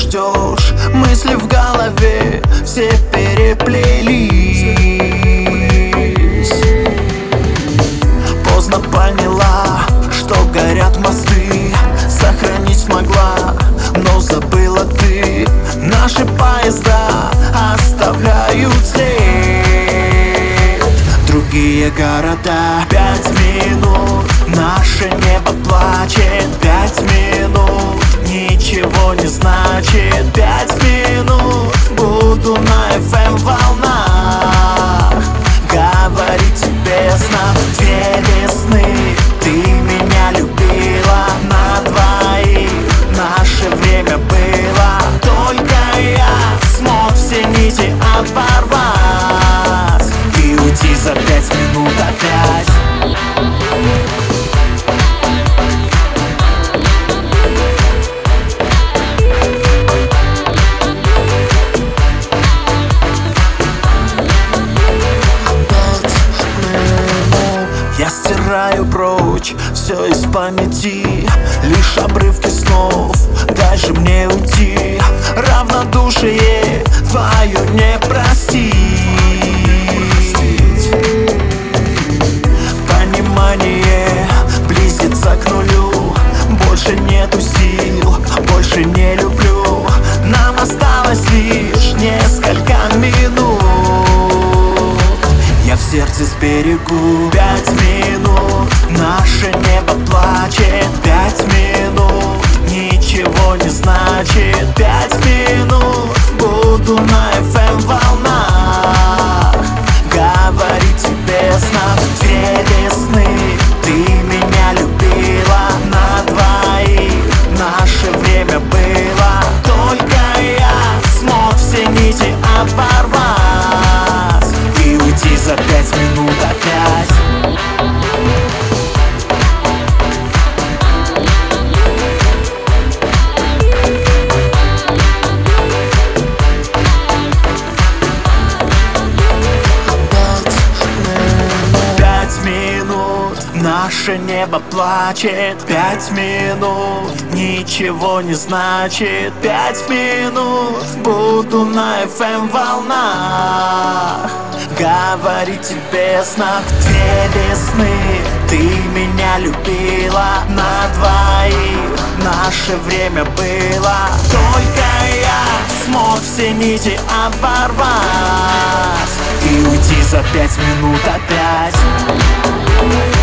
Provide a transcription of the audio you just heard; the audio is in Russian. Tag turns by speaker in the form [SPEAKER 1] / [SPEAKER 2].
[SPEAKER 1] ждешь. Мысли в голове все переплелись. Поздно поняла, что горят мосты. Сохранить смогла, но забыла ты. Наши поезда оставляют след. Другие города. 5 минут, наше небо плачет. 5 минут, ничего не значит. 5 минут, буду на FM волнах говорить тебе снов. 2 весны, ты меня любила на двоих. Наше время было, только я смог все нити оборвать и уйти за 5 минут опять. 5 минут. Я стираю прочь все из памяти, лишь обрывки снов. Дай же мне уйти, равнодушие твое не простить. Понимание близится к нулю. Больше нету сил, больше не люблю. Нам осталось лишь несколько минут. Я в сердце сберегу. 5 минут, наше небо плачет. 5 минут, ничего не значит. 5 минут, буду на FM волнах говорить тебе снов. 2 весны, ты меня любила на двоих. Наше время было, только я смог все нити оборвать и уйти за 5 минут опять. 5 минут, наше небо плачет. 5 минут, ничего не значит. 5 минут, буду на FM волнах говорить тебе снов. 2 весны, ты меня любила на двоих. Наше время было, только я смог все нити оборвать и уйти за 5 минут опять.